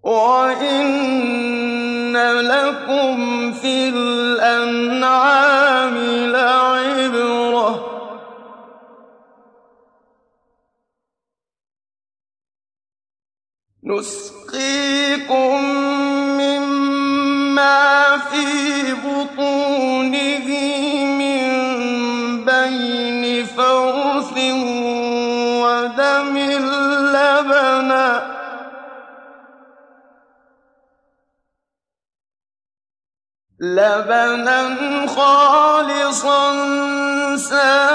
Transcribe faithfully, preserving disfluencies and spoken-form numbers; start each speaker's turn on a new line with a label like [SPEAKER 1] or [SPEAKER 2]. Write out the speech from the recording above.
[SPEAKER 1] وَإِنَّ لَكُمْ فِي الْأَنْعَامِ لَعِبْرَةً ۖ نُّسْقِيكُم مِّمَّا فِي بُطُونِهِ مِن بَيْنِ فَرْثٍ وَدَمٍ لَّبَنًا خَالِصًا